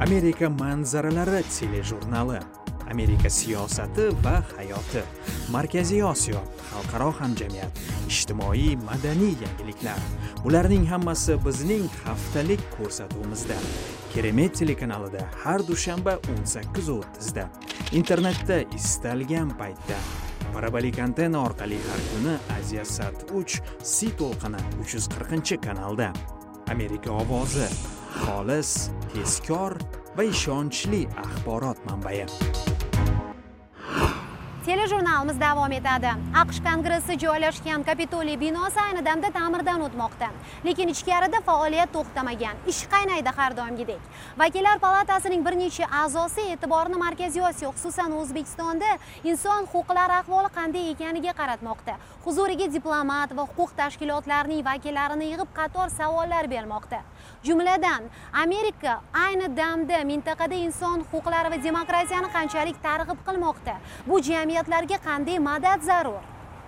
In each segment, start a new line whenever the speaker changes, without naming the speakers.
Amerika manzaralari telejurnali, Amerika siyosati va hayoti, Markaziy Osiyo, xalqaro hamjamiyat, ijtimoiy madaniy yangiliklar. Bularning hammasi bizning haftalik ko'rsatuvimizda. Keremet telekanalida har dushanba 18:30 da. Internetda istalgan paytda. Parabolik antena orqali har kuni Aziyasat 3 C to'lqini 340-kanalda. Amerika ovozi, xolis, tezkor va ishonchli axborot manbai.
Telejurnalimiz davom etadi. AQSh Kongressi joylashgan Kapitoliy binosi ayni damda ta'mirdan o'tmoqda. Lekin ichkarida faoliyat to'xtamagan. Ish qaynaydi har doimgidek. Vakillar palatasining bir necha a'zosi e'tiborni Markaziy Osiyo, xususan O'zbekistonda inson huquqlari ahvoli qanday ekaniga qaratmoqda. Huzuriga diplomat va huquq tashkilotlarining vakillarini yig'ib qator savollar bermoqda. Jumladan, Amerika ayni damda mintaqada inson huquqlari va demokratiyani qanchalik targ'ib qilmoqda? Bu jamiyatlarga qanday madad zarur?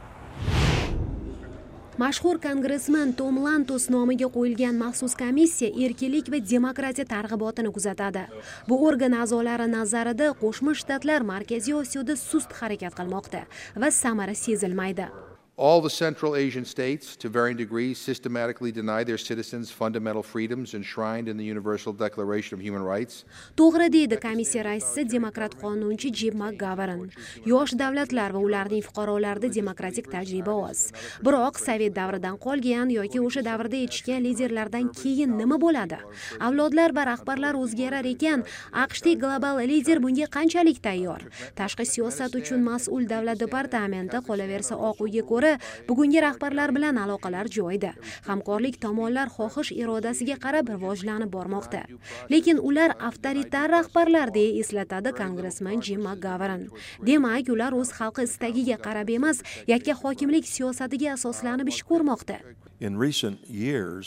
Mashhur kongressmen Tom Lantos nomiga qo'yilgan maxsus komissiya erkinlik va demokratiya targ'ibotini kuzatadi. Bu organ a'zolari nazarida Qo'shma Shtatlar Markaziy Osiyoda sust harakat qilmoqda va samara sezilmaydi.
All the Central Asian states, to varying degrees, systematically deny their citizens fundamental freedoms enshrined in the Universal Declaration of Human Rights.
To'g'ri deydi komissiya raisi demokrat qonunchi Jim McGovern. Yosh davlatlar va ularning fuqarolarida demokratik tajriba oz. Biroq Sovet davridan qolgan yoki o'sha davrda yetishgan liderlardan keyin nima bo'ladi? Avlodlar va rahbarlar o'zgarar ekan, AQShdagi global lider bunga qanchalik tayyor? Tashqi siyosat uchun mas'ul davlat departamenti qolaversa Oq uyga ko'ra bugungi rahbarlar bilan aloqalar joyida. Hamkorlik tomonlar xohish irodasiga qarab rivojlanib bormoqda. Lekin ular avtoritar rahbarlar deya eslatadi kongressmen Jim McGovern. Demak, ular o'z xalqi istagiga qarab emas, yakka hokimlik siyosatiga asoslanib ish ko'rmoqda.
In recent years,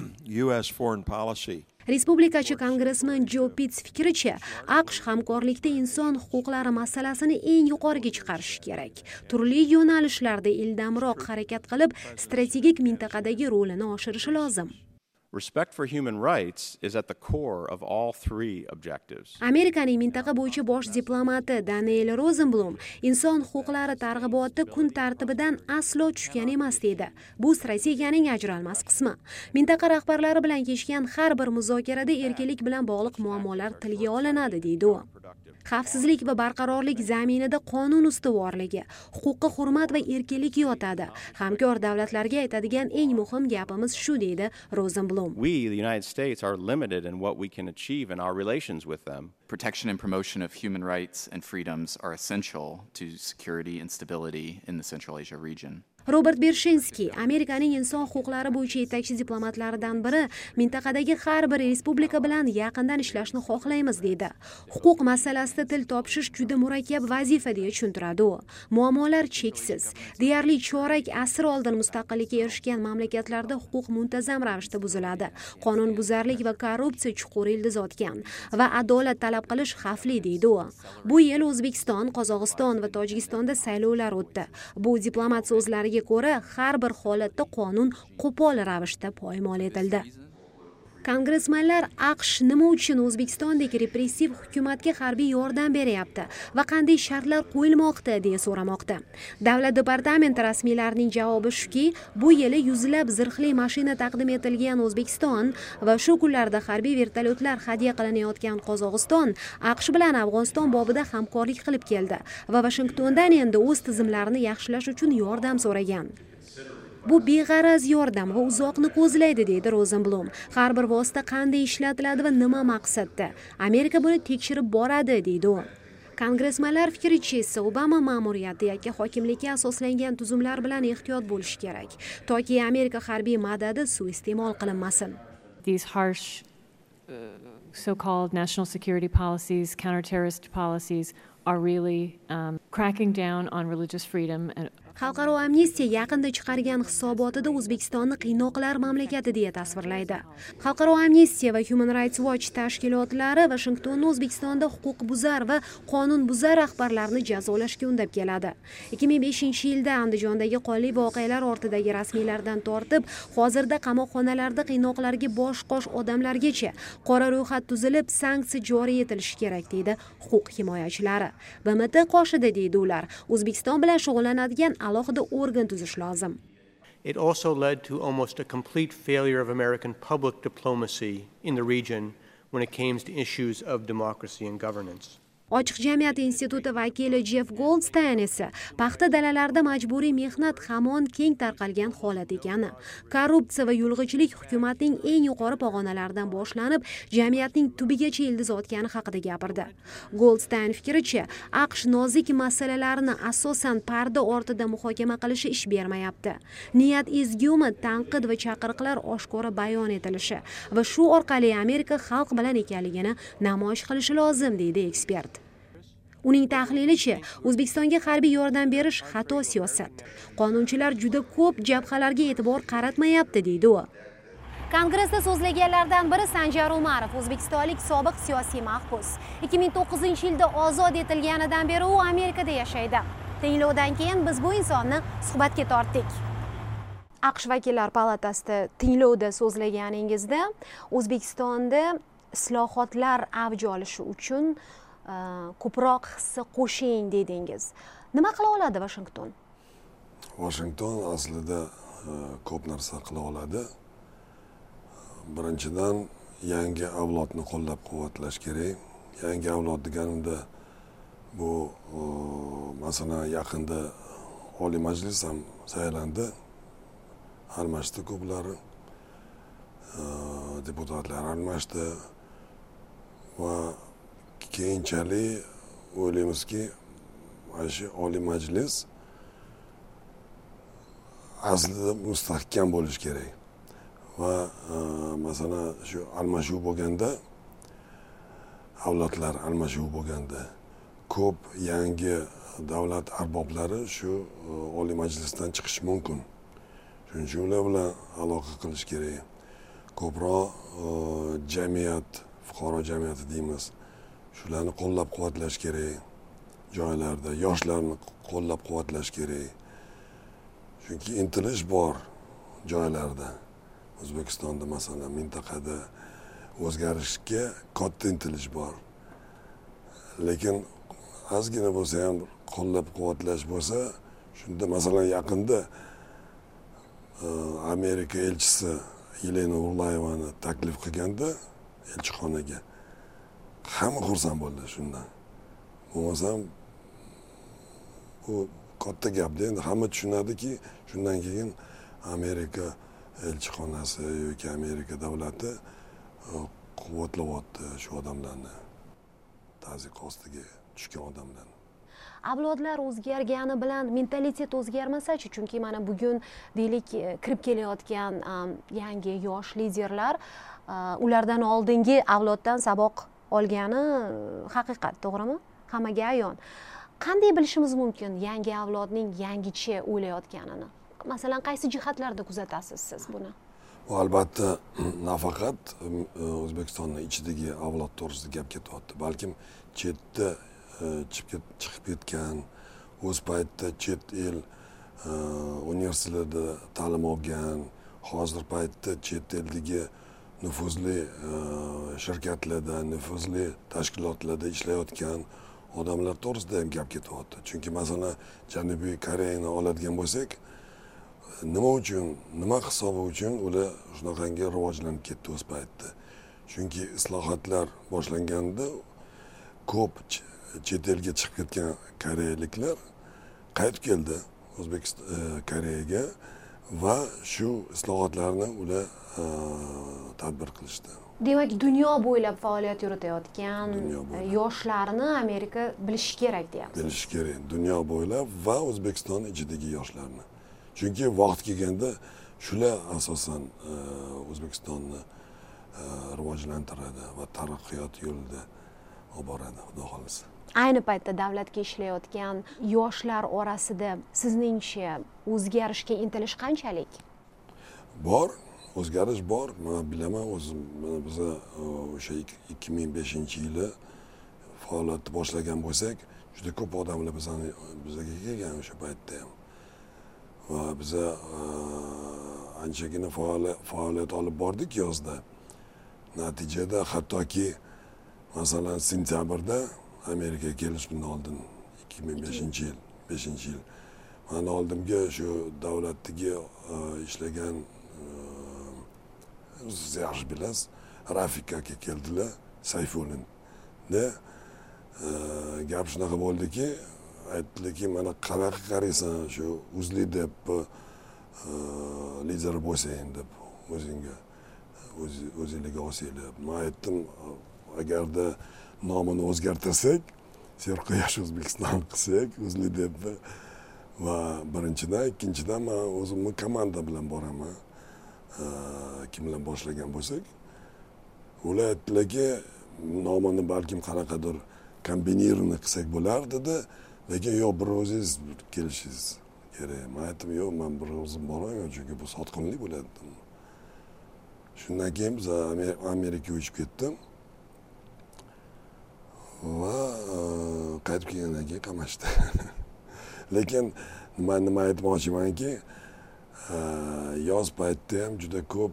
US foreign policy
Respublikachi kongressmen Jo Pitts fikricha, AQSh hamkorlikda inson huquqlari masalasini eng yuqoriga chiqarishi kerak. Turli yo'nalishlarda ildamroq harakat qilib, strategik mintaqadagi rolini oshirishi lozim.
Respect for human rights is at the core of all three objectives.
Amerikaning mintaqa bo'yicha bosh diplomati Daniel Rosenblum inson huquqlari targ'iboti kun tartibidan aslo tushgan emas dedi. Bu strategiyaning ajralmas qismi. Mintaqa rahbarlari bilan kechgan har bir muzokarada erkinlik bilan bog'liq muammolar tilga olinadi deydi u. Xavfsizlik va barqarorlik zaminida qonun ustuvorligi, huquqqa hurmat va erkinlik yotadi. Hamkor davlatlarga aytadigan eng muhim gapimiz shu deydi Rosenblum.
We, the United States, are limited in what we can achieve in our relations with them.
Protection and promotion of human rights and freedoms are essential to security and stability in the Central Asia region.
Robert Bershinsky, Amerikaning inson huquqlari bo'yicha yetakchi diplomatlaridan biri, mintaqadagi har bir respublika bilan yaqindan ishlashni xohlaymiz deydi. Huquq masalasida til topishish juda murakkab vazifa deya tushuntiradi u. Muammolar cheksiz. Deyarli chorak asr oldin mustaqillikka erishgan mamlakatlarda huquq muntazam ravishda buziladi. Qonunbuzarlik va korrupsiya chuqur ildiz otgan va adolat talab qilish xavfli deydi u. Bu yil O'zbekiston, Qozog'iston va Tojikistonda saylovlar o'tdi. Bu diplomat so'zlariga ko'ra har bir holatda qonun qo'pol ravishda poymol etildi. Kongressmenlar AQSh nima uchun O'zbekistondagi repressiv hukumatga harbiy yordam beryapti va qanday shartlar qo'yilmoqda deya so'ramoqda. Davlat departamenti rasmiylarining javobi shuki, bu yili yuzlab zirhli mashina taqdim etilgan O'zbekiston va shu kunlarda harbiy vertolyotlar hadya qilinayotgan Qozog'iston AQSh bilan Afg'oniston bobida hamkorlik qilib keldi va Washingtondan endi o'z tizimlarini yaxshilash uchun yordam so'ragan. Bu beg'araz yordam va uzoqni ko'zlaydi deydi Rosenblum. Har bir vosita qanday ishlatiladi va nima maqsadda? Amerika buni tekshirib boradi deydi u. Kongressmenlar fikricha esa Obama ma'muriyati yakka hokimlikka asoslangan tuzumlar bilan ehtiyot bo'lish kerak, toki Amerika harbiy madadi suiiste'mol qilinmasin.
These harsh so-called national security policies, counter-terrorist policies are really cracking down on religious freedom and
Xalqaro amnistiya yaqinda chiqargan hisobotida O'zbekistonni qiynoqlar mamlakati deya tasvirlaydi. Xalqaro amnistiya va Human Rights Watch tashkilotlari Washingtonni O'zbekistonda huquqbuzar va qonunbuzar rahbarlarni jazolashga undab keladi. 2005-yilda Andijondagi qonli voqealar ortidagi rasmiylardan tortib, hozirda qamoqxonalarda qiynoqlarga bosh-qosh odamlargacha qora ro'yxat tuzilib, sanksiya joriy etilishi kerak deydi huquq himoyachilari. BMT qoshida deydi ular, O'zbekiston bilan shug'ullanadigan alohida organ tuzish lozim.
It also led to almost a complete failure of American public diplomacy in the region when it came to issues of democracy and governance.
Ochiq jamiyat instituti vakili Jeff Goldstein esa paxta dalalarida majburiy mehnat hamon keng tarqalgan holat ekani, korrupsiya va yulg'ichilik hukumatning eng yuqori pog'onalaridan boshlanib, jamiyatning tubigacha ildiz otgani haqida gapirdi. Goldstein fikricha, AQSh nozik masalalarni asosan parda ortida muhokama qilishi ish bermayapti. Niyat ezgumi, tanqid va chaqiriqlar oshkora bayon etilishi va shu orqali Amerika xalq bilan ekanligini namoyish qilishi lozim, deydi ekspert. Uning tahlilicha, O'zbekistonga harbiy yordam berish xato siyosat. Qonunchilar juda ko'p jabhalarga e'tibor qaratmayapti, deydi u. Kongressda so'zlaganlardan biri Sanjar Umarov, o'zbekistonlik sobiq siyosiy mahbus. 2009-yilda ozod etilganidan beri u Amerikada yashaydi. Tinglovdan keyin biz bu insonni suhbatga tortdik. AQSh vakillar palatasida tinglovda so'zlaganingizda O'zbekistonda islohotlar avj olishi uchun ko'proq hissa qo'shing dedingiz. Nima qila oladi Washington?
Washington aslida ko'p narsa qila oladi. Birinchidan yangi avlodni qo'llab-quvvatlash kerak. Yangi avlod deganimda bu masalan yaqinda Oliy Majlis ham saylandi. Almashdi ko'plari. Deputatlar almashdi va keyinchalik o'ylaymizki, shu Oliy Majlis aslida mustahkam bo'lishi kerak. Va masalan shu almashuv bo'lganda, avlodlar almashuv bo'lganda ko'p yangi davlat arboblari shu Oliy Majlisdan chiqishi mumkin. Shuning uchun ular bilan aloqa qilish kerak. Ko'proq jamiyat, fuqaro jamiyati deymiz, shularni qo'llab-quvvatlash kerak. Joylarda yoshlarni qo'llab-quvvatlash kerak. Chunki intilish bor joylarda. O'zbekistonda masalan mintaqada o'zgarishga katta intilish bor. Lekin ozgina bo'lsa ham qo'llab-quvvatlash bo'lsa, shunda masalan yaqinda Amerika elchisi Yelena Urlayevani taklif qilganda elchixonaga hamma xursand bo'ldi shundan. Bo'lmasam bu katta gapda, endi hamma tushunadiki, shundan keyin Amerika elchixonasi yoki Amerika davlati quvvatlayapti shu odamlarni, tazyiq ostiga tushgan odamlarni.
Avlodlar o'zgargani bilan mentalitet o'zgarmasa-chi? Chunki mana bugun deylik kirib kelayotgan yangi yosh liderlar ulardan oldingi avloddan saboq olgani haqiqat, to'g'rimi? Hammaga ayon. Qanday bilishimiz mumkin yangi avlodning yangicha o'ylayotganini? Masalan, qaysi jihatlarda kuzatasiz siz buni?
Bu albatta nafaqat O'zbekistonning ichidagi avlod to'g'risida gap ketyapti, balkim chetda chiqib ketgan, o'z paytida chet el universitetlarida ta'lim olgan, hozir paytda chet eldagi nufuzli shirkatlarda, nufuzli tashkilotlarda ishlayotgan odamlar to'g'risida ham gap ketyapti. Chunki masalan Janubiy Koreyani oladigan bo'lsak, nima uchun, nima hisobi uchun ular shunaqangi rivojlanib ketdi o'z paytida? Chunki islohotlar boshlanganda ko'p chet elga chiqib ketgan koreyaliklar qaytib keldi O'zbekiston Koreyaga va shu islohotlarni ular tadbir qilishdi.
Demak, dunyo bo'ylab faoliyat yuritayotgan yoshlarni Amerika bilishi kerak deyapsiz.
Bilishi kerak, dunyo bo'ylab va O'zbekiston ichidagi yoshlarni. Chunki vaqt kelganda shular asosan O'zbekistonni rivojlantiradi va taraqqiyot yo'lida olib boradi, xudo xolisa.
ayni paytda davlatga ishlayotgan yoshlar orasida sizningcha o'zgarishga intilish qanchalik?
Bor, o'zgarish bor. Men bilaman, o'zim biz o'sha 2005-yili faoliyatni boshlagan bo'lsak, juda ko'p odamlar bizga kelgan o'sha paytda ham. Va biz anchagina faoliyat olib bordik yozda. Natijada hattoki masalan sentyabrda Amerikaga kelishimdan oldin 2005-yil, 5-yil men oldimga shu davlatdagi ishlagan siz yaxshi bilasiz, Rafik aka keldilar, Sayfullin. Gap shunaqa bo'ldiki, aytdilarki, mana qanaqa qaraysan, shu uzli deb lider bo'lsang deb o'zingizga olsanglar. Men aytdim, agarda nomini o'zgartirsak, Serquyosh O'zbekiston qilsak, uzli deb va birinchidan, ikkinchidan men o'zimni komanda bilan boraman. Kim bilan boshlagan bo'lsak, ular aytdilarki, nomini balkim qanaqadir kombinirованный qilsak bo'lar dedi, lekin yo'q, bir o'zingiz kelishingiz kerak. Men aytdim, yo'q, men bir o'zim bormayman, chunki bu sotqinlik bo'ladi. Shundan keyin biz Amerikaga uchib ketdim va qaytib kelgandan keyin qamashdi. Lekin nima aytmoqchimanki, yoz paytida ham juda ko'p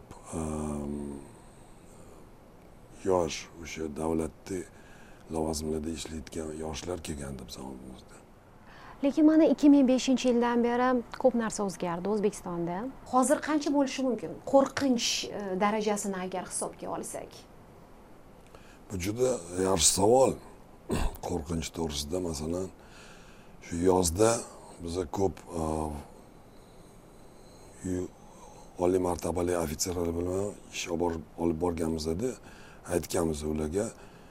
yosh o'sha davlatda lavozimlarda ishlayotgan yoshlar kelgandi biz oldimizda.
Lekin mana 2005-yildan beri ko'p narsa o'zgardi O'zbekistonda. Hozir qancha bo'lishi mumkin? Qo'rqinch darajasini agar hisobga olsak.
Bu juda yaxshi savol. Qo'rqinch to'g'risida masalan shu yozda biza ko'p oliy martabali ofitserlar bilan ish olib borganmizda aytganmiz ularga,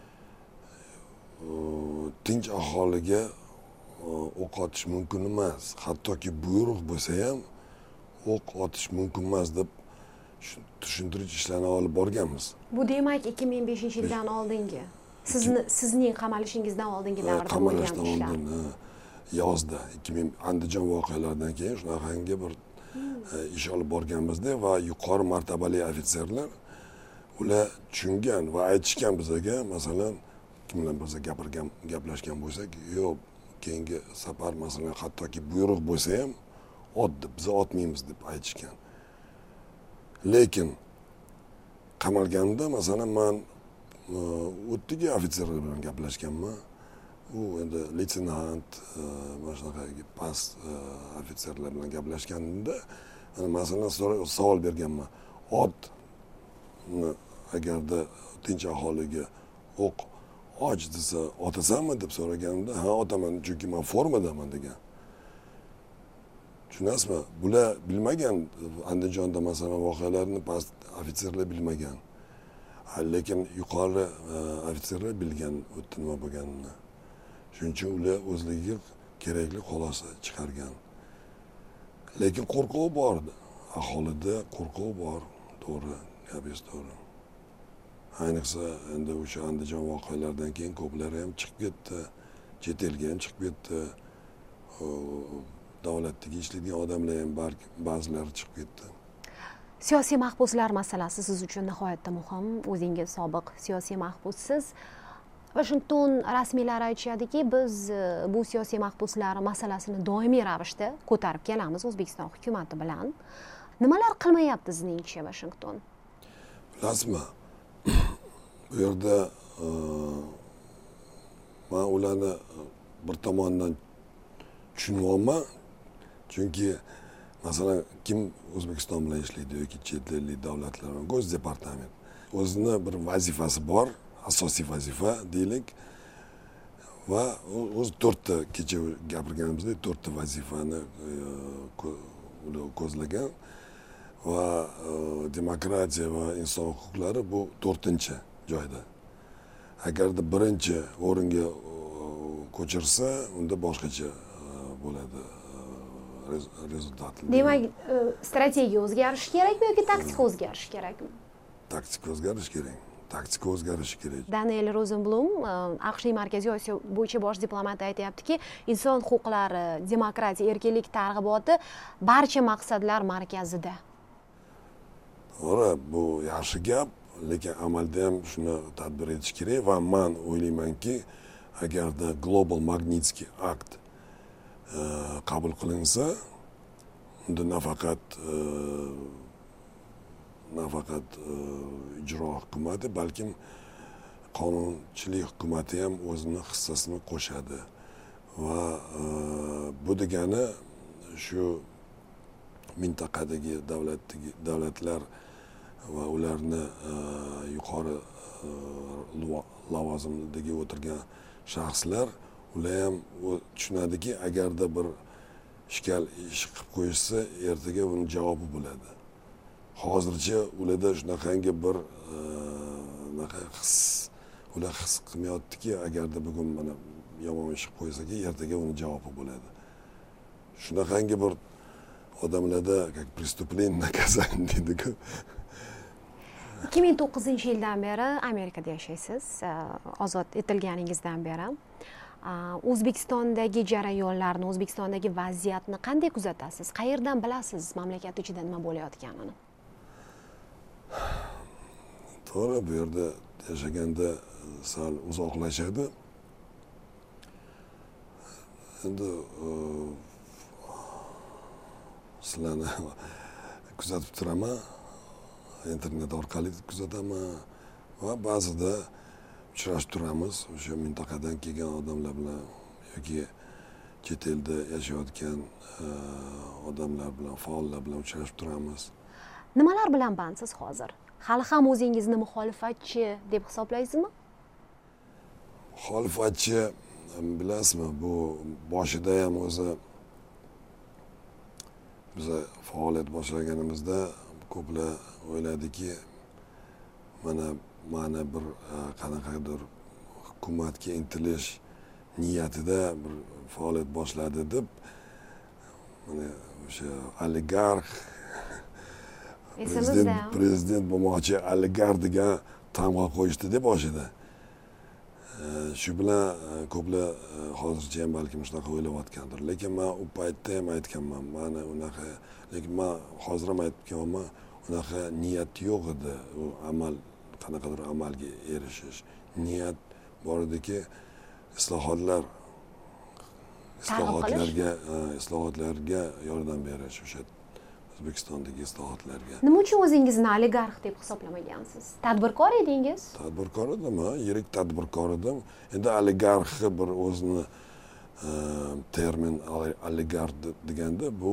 tinch aholiga o'q otish mumkin emas, hattoki buyruq bo'lsa ham o'q otish mumkin emas deb tushuntirish ishlarini olib borganmiz.
Bu demak 2005-yildan oldingi sizning qamalishingizdan oldingi davrda bo'lgan ishlar.
Yozda 2000 Andijon voqealaridan keyin shunaqangi bir ish olib borganmizda va yuqori martabali ofitserlar ular tushungan va aytishgan bizga, masalan, kim bilan biz gaplashgan bo'lsak, yo'q, keyingi safar masalan hattoki buyruq bo'lsa ham ot deb, biz otmaymiz deb aytishgan. Lekin qamalganimda masalan men o'tdagi ofitserlar bilan gaplashganman. U endi leytenant, boshqa past ofitserlar bilan gaplashganimda masalan savol berganman. Ot agarda tinch aholiga o'q och desa otasanmi deb so'raganimda, ha otaman, chunki men formadaman degan. Tushunasizmi? Bular bilmagan, Andijonda masalan voqealarni past ofitserlar bilmagan. Lekin yuqori ofitserlar bilgan o'tdi nima bo'lganini. Shuning uchun ular o'zligiga kerakli xulosa chiqargan. Lekin qo'rquv bor. Aholida qo'rquv bor, to'g'ri, gapingiz to'g'ri. Ayniqsa endi o'sha Andijon voqealaridan keyin ko'plari ham chiqib ketdi, chet elga ham chiqib ketdi. Davlatdagi ishlaydigan odamlar ham ba'zilari chiqib ketdi.
Siyosiy mahbuslar masalasi siz uchun nihoyatda muhim. O'zingiz sobiq siyosiy mahbussiz. Washington rasmiylari aytishadiki, biz bu siyosiy mahbuslar masalasini doimiy ravishda ko'tarib kelamiz O'zbekiston hukumati bilan. Nimalar qilmayapti sizningcha Washington?
Bilasizmi? Bu yerda men ularni bir tomondan tushunyapman. Chunki masalan kim O'zbekiston bilan ishlaydi yoki chet ellik davlatlar bilan, Go'z departament o'zini bir vazifasi bor, asosiy vazifa deylik. Va o'z 4 ta kecha gapirganimizdek 4 ta vazifani ko'zlagan va demokratiya va inson huquqlari bu 4-joyda. Agarda birinchi o'ringa ko'chirsa, unda boshqacha bo'ladi rezultatlar.
Demak, strategiya o'zgarishi kerakmi yoki taktika o'zgarishi kerakmi?
Taktika o'zgarishi kerak. taktika o'zgarishi kerak.
Daniel Rosenblum, AQShning Markaziy Osiyo bo'yicha bosh diplomati aytayaptiki, inson huquqlari, demokratiya, erkinlik targ'iboti barcha maqsadlar markazida.
To'g'ri, bu yaxshi gap, lekin amalda ham shuni tadbir etish kerak va men o'ylaymanki, agarda Global Magnitsky Act qabul qilinsa, unda nafaqat ijro hukumati, balkim qonunchilik hukumati ham o'zini hissasini qo'shadi va bu degani shu mintaqadagi davlatlar va ularni yuqori lavozimdagi o'tirgan shaxslar ular ham tushunadiki, agarda bir ishkal ish qilib qo'yishsa, ertaga uni javobi bo'ladi. Hozircha ularda shunaqangi bir ular his qilmayaptiki, agarda bugun mana yomon ish qilib qo'ysaga, ertaga uni javobi bo'ladi. Shunaqangi bir odamlarda как преступление наказание deydi-ku.
2009-yildan beri Amerikada yashaysiz, ozod etilganingizdan beri. O'zbekistondagi jarayonlarni, O'zbekistondagi vaziyatni qanday kuzatasiz? Qayerdan bilasiz mamlakat ichida nima bo'layotganini?
To'g'ri, bu yerda yashaganda sal uzoqlashadi. Endi sizlarni kuzatib turaman, internet orqali kuzataman va ba'zida uchrashib turamiz o'sha mintaqadan kelgan odamlar bilan yoki chet elda yashayotgan odamlar bilan, faollar bilan uchrashib turamiz.
Nimalar bilan bandsiz hozir? Hali ham o'zingizni muxolifatchi deb hisoblaysizmi?
Muxolifatchi, bilasizmi, bu boshida ham o'zi biz faoliyat boshlaganimizda ko'plar o'yladiki, mana bir qanaqadir hukumatga intilish niyatida bir faoliyat boshladi deb, mana o'sha oligarx prezident bo'lmoqchi oligarx degan tamg'a qo'yishdi deb boshida. Shu bilan ko'plar hozircha ham balkim shunaqa o'ylayotgandir. Lekin men u paytda ham aytganman, mana unaqa, lekin men hozir ham aytib kelaman, unaqa niyat yo'q edi. U qanaqadir amalga erishish niyat bor ediki, islohotlarga yordam berish, o'sha O'zbekistondagi islohotlarga.
Nima uchun o'zingizni oligarx deb hisoblamagansiz? Tadbirkor edingiz?
Tadbirkor edim, yirik tadbirkor edim. Endi oligarxi bir o'zini termin oligarx deganda bu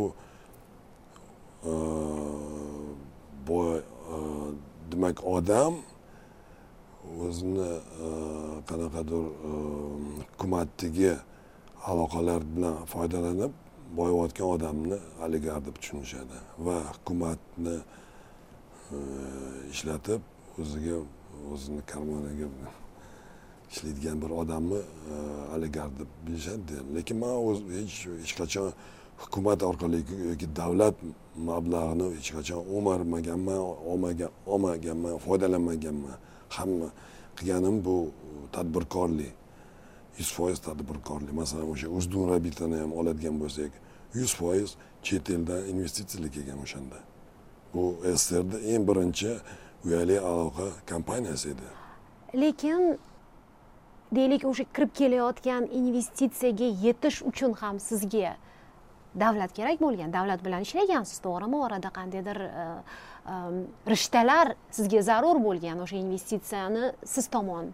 demak odam o'zini qanaqadir hukumatdagi aloqalar bilan foydalanib boyayotgan odamni oligarx deb tushunishadi va hukumatni ishlatib o'zini karmoniga ishlaydigan bir odamni oligarx deb bilishadi. Lekin men hech qachon hukumat orqali yoki davlat mablag'ini hech qachon olmaganman, foydalanmaganman. Hamma qilganim bu tadbirkorlik. 100% tadbirkorlik. Masalan, o'sha Uzdun Rabitani ham oladigan bo'lsak, 100% chet eldan investitsiyalar kelgan o'shanda. Bu SSRda eng birinchi uyali aloqa kompaniyasi edi.
Lekin deylik, o'sha kirib kelayotgan investitsiyaga yetish uchun ham sizga davlat kerak bo'lgan, davlat bilan ishlagansiz, to'g'rimi? Orada qandaydir rishtalar sizga zarur bo'lgan, o'sha investitsiyani siz tomon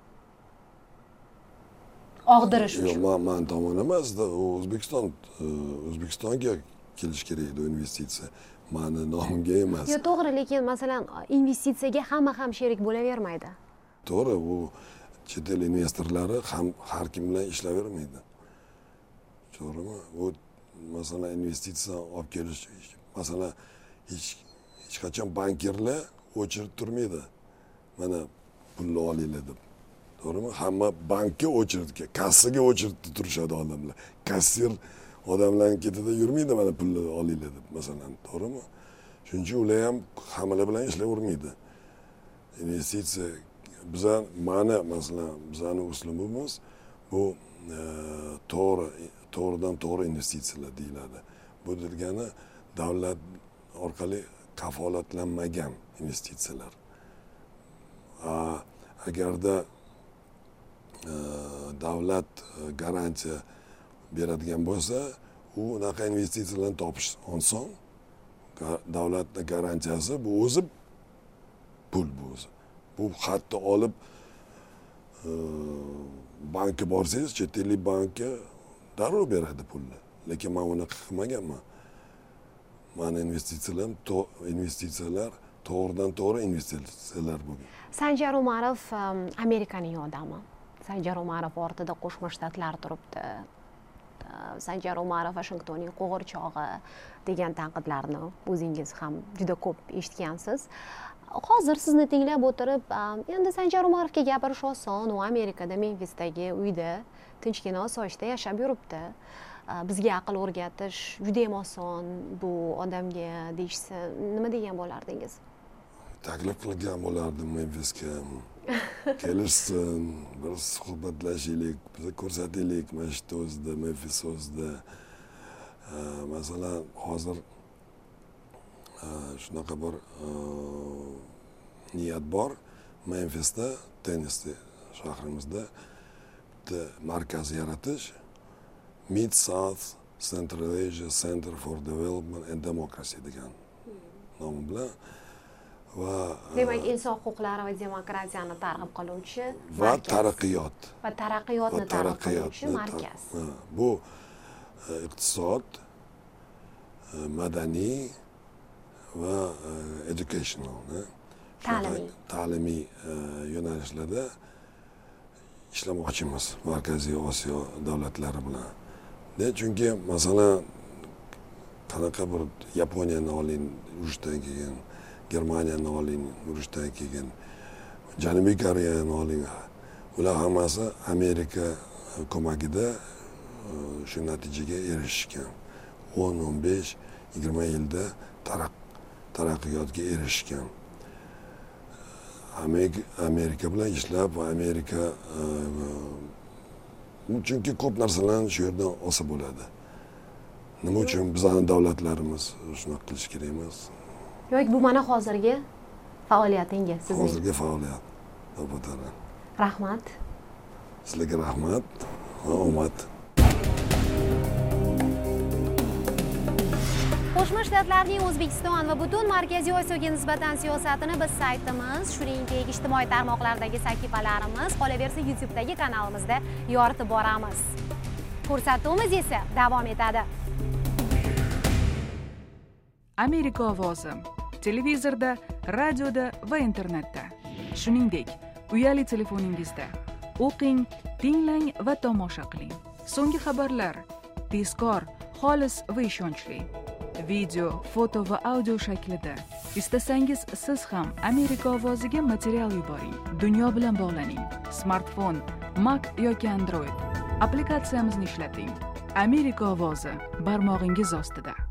og'dirish uchun.
Yo'q, men tomon emas, O'zbekistonga kelish kerak edi investitsiya. Meni nomimga emas.
Yo'q, to'g'ri, lekin masalan, investitsiyaga hamma ham sherik bo'lavermaydi.
To'g'ri, bu chet el investorlari ham har kim bilan ishlayvermaydi. To'g'rimi? Bu masalan investitsiya olib kelish, masalan hech qachon bankirlar o'chirib turmaydi. Mana pulni olinglar deb. To'g'rimi? Hamma bankka o'chirdi, kassaga o'chirdi turishadi odamlar. Kassir odamlarning ketida yurmaydi, mana pulni olinglar deb, masalan, to'g'rimi? Shuning uchun ular ham hammalar bilan ishlayvermaydi. Investitsiya masalan bizani uslubimiz bu to'g'ridan to'g'ri investitsiyalar deyiladi. Bu degani davlat orqali kafolatlanmagan investitsiyalar. Agarda davlat garantiya beradigan bo'lsa, unaqa investitsiyalarni topish oson. Davlatning garantiyasi bu o'zi pul bu o'zi. Bu hatto olib bankka borsangiz, chet ellik bankka darrov beradi pulni. Lekin men uni qilmaganman. Mani investitsiyalar to'g'ridan to'g'ri investitsiyalar bo'lgan.
Sanjar Umarov Amerikaning odami. Sanjar Umarov ortida Qo'shma Shtatlar turibdi. Sanjar Umarov Washingtonning qo'g'irchog'i degan tanqidlarni o'zingiz ham juda ko'p eshitgansiz. Hozir sizni tinglab o'tirib, endi Sanjar Umarovga gapirish oson, u Amerikada Memphisdagi uyda tinchgina osoyishta yashab yuribdi. Bizga aql o'rgatish juda ham oson bu odamga deyishsa, nima degan bo'lardingiz?
Taklif qilgan bo'lardim Memphisga. Kelishsin, bir suhbatlashaylik, biz ko'rsataylik mana shu o'zida, Memphis o'zida. Masalan, hozir shunaqa bir niyat bor. Memphisda, Tennessi shahrimizda markaz yaratish. Mid-South Central Asia Center for Development and Democracy degan nomi bilan va
demak inson huquqlari va demokratiyani targ'ib qiluvchi
va taraqqiyotni
targ'ib qiluvchi markaz.
Bu iqtisod, madaniy va educational, ta'limiy yo'nalishlarda ishlamoqchimiz Markaziy Osiyo davlatlari bilan. Chunki masalan qanaqa bir Yaponiyani oling, urushdan keyin, Germaniyani oling, urushdan keyin, Janubiy Koreyani oling. Ular hammasi Amerika ko'magida shu natijaga erishgan. 10, 15, 20 yilda taraqqiyotga erishgan. Amerika bilan ishlab va Amerika chunki ko'p narsalarni shu yerdan olsa bo'ladi. Nima uchun bizning davlatlarimiz shunaqa qilish kerak emas?
Yo'q, bu mana hozirgi faoliyatingiz sizning.
Hozirgi faoliyat.
Rahmat.
Sizlarga rahmat va omad.
Qo'shma Shtatlarning O'zbekiston va butun Markaziy Osiyoga nisbatan siyosatini biz saytimiz, shuningdek ijtimoiy tarmoqlardagi sahifalarimiz, qolaversa YouTube'dagi kanalimizda yoritib boramiz. Ko'rsatuvimiz esa davom etadi.
Amerika ovozi televizorda, radioda va internetda. Shuningdek, uyali telefoningizda. O'qing, tinglang va tomosha qiling. So'nggi xabarlar tezkor, xolis va ishonchli. Video, foto va audio shaklida. Istasangiz siz ham Amerika ovoziga material yuboring. Dunyo bilan bog'laning. Smartfon, Mac yoki Android. Applikatsiyamizni ishlating. Amerika ovozi barmog'ingiz ostida.